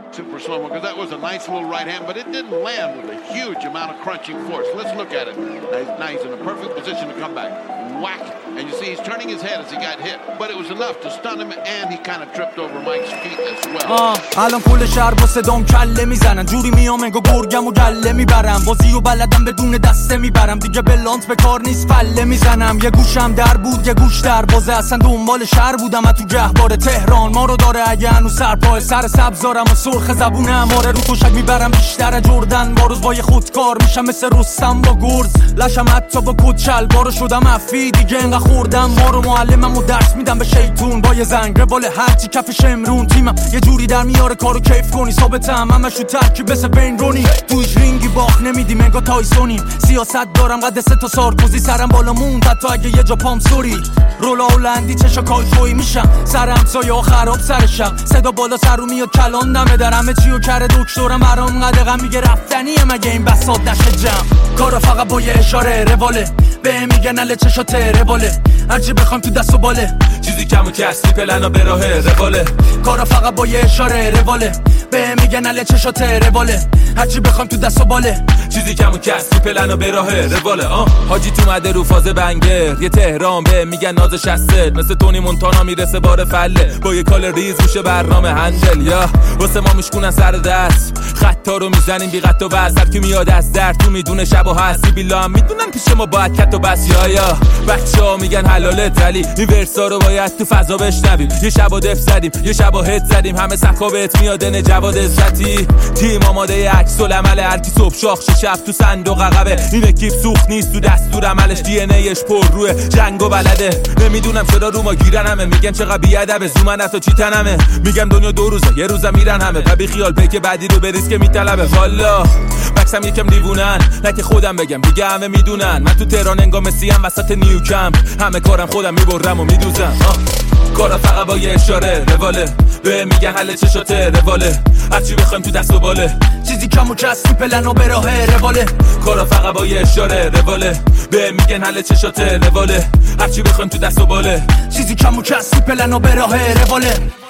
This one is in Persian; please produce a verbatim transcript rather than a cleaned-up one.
super slow-mo, because that was a nice little right hand, but it didn't land with a huge amount of crunching force. Let's look at it. Now he's in a perfect position to come back. Whack. And you see he's turning his head as he got hit, but it was enough to stun him, and he kind of tripped over Mike's feet as well. الان کل شهر با صدام کله میزنن، جوری میام انگار گرگم و گله میبرم، بازی و بلدم بدون دسته میبرم، دیگه بلانت به کار نیست فله میزنم. یه گوشم در بود یه گوش در بازه، اصلا دنبال شهر بودم تو گهواره تهران ما رو داره اگه هنوز سرپای سر سبزارم و سرخ زبونم، آره رو تشک میبرم بیشتر جردن، با روز با یه خودکار میشم مثل رستم با گرز، لشم حتی با کچل بارو شدم افی دیگه انقدر خوردم ما رو، معلمم و درس میدم به شیطون با یه زنگ روال هرچی کفش امرون، تیمم یه جوری در میاره کارو کیف کنی، ثابتم همش رو ترکیب مثل بین رونی، تویش رینگی باخ نمیدیم انگار تایسونیم، سیاست دارم قد سه تا سارکوزی، سرم بالا موند حتی اگه یه جا پام سوری، رولا هلندی چشا کایتوی میشم، سرم سایه ها خراب سر شب، صدا بالا سر رو میاد کلان دمه در همه چی و کره دکترم برام قدقم میگه رفتنیه مگه این بساط نشه جمع، کارا فقط با یه اشاره رواله، به میگن اله چشاته رواله، هرچی بخوام تو دست و باله، چیزی کم و کسی پلنا به راه رواله، کارا فقط با یه اشاره رواله، به میگن اله چشاته رواله، هرچی بخوام تو دست و باله، چیزی کم و کسی پلنا به راه رواله. آه حاجی تو مده رو فاز بنگر، یه تهران به میگن نازش هسته، مثل تونی مونتانا میرسه بار فله، با یه کال ریز میشه برنامه هندل، یا واسه ما میشکونن سر دست، خطا رو میزنیم بی قط و بس، هر کی میاد از در تو میدونه شب و هستی بیلا هم میدونن پیش ما باید کت و بس، یا یا بچه‌ها میگن حلالت ولی این ورسا رو باید تو فضا بشنویم، یه شب و دف زدیم یه شب و هد زدیم، همه سخا بهت میادن جواد عزتی، تیم آماده عکس العمل، هر کی صبح شاخ شب تو صندوق عقبه، این اکیپ سوخت نیست تو دستور عملش، دی ان ایش پر روی جنگ و بلده، نمیدونم چرا رو ما گیرن همه، میگن چقدر بیادبه زومن حتی چی تنمه، میگم دنیا دو روزه یه روزم میرن همه، و بی خیال پیک بعدی رو بریز که میطلبه، والا بکسم یکم دیوونن نه که خودم بگم دیگه همه میدونن، من تو تهران انگار مسیم وسط نیوکمپ، همه کارم خودم میبرم و میدوزم، کارا فقط با یه اشاره رواله، به میگن حل چشاته رواله، هرچی بخوایم تو دست و باله، چیزی کم و کسی پلنا به راه رواله، کارا فقط با یه اشاره رواله، به میگن حل چشاته رواله، هرچی بخوایم تو دست و باله، چیزی کم و کسی پلنا به راه رواله.